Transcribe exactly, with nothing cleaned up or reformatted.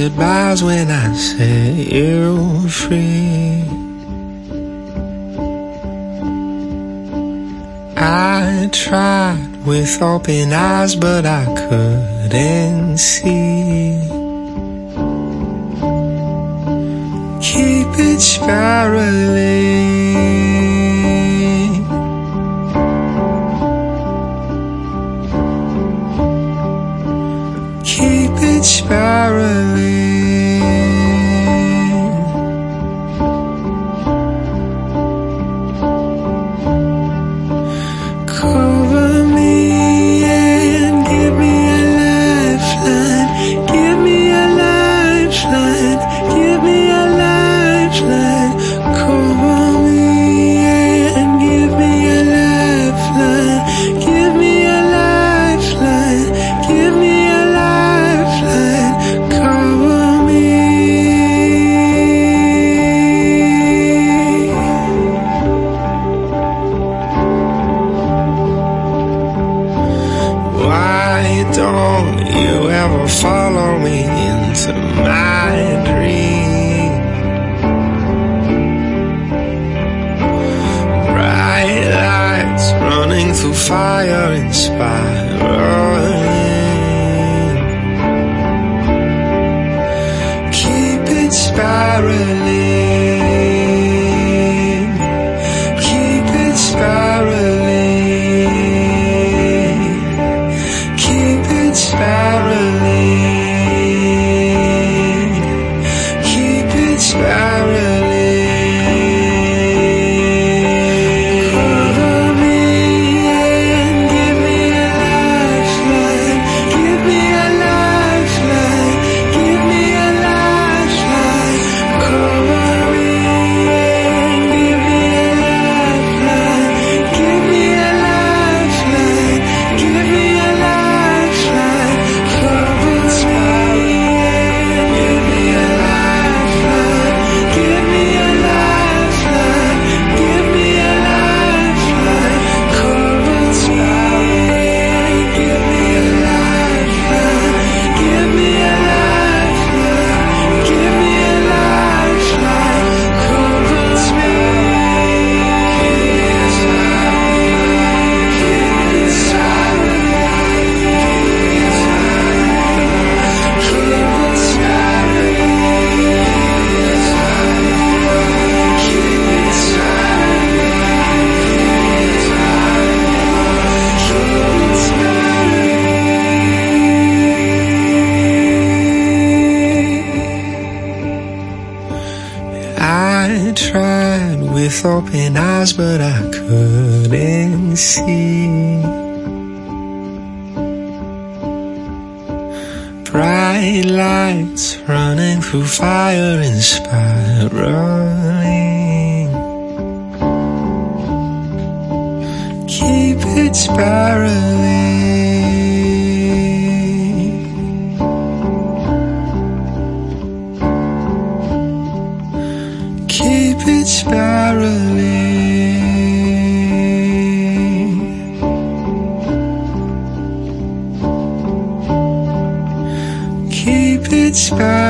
goodbyes when I set you free. I tried with open eyes, but I couldn't see. Keep it spiraling. Keep it spiraling. Cover me and give me a lifeline. Give me a lifeline. Give me a lifeline. Cover me and give me a lifeline. Give me a lifeline. Give me a lifeline. Cover me. Why don't you ever follow me into my dream? Bright lights running through fire and spiraling. Keep it spiraling. Keep it spiraling. Keep it spiraling. Keep it spiraling. Cover me and give me a lifeline. Give me a lifeline. Give me a lifeline. Cover me and give me a lifeline. Give me a lifeline. Give me a lifeline. Cover me and give me a lifeline. Give me a lifeline. Give me a lifeline. Cover me and give me a lifeline. Give me a lifeline. Give me a lifeline. Cover me. I tried with open eyes, but I couldn't see. Bright lights running through fire and spiraling. Keep it spiraling. Keep it spiraling. Keep it spiraling.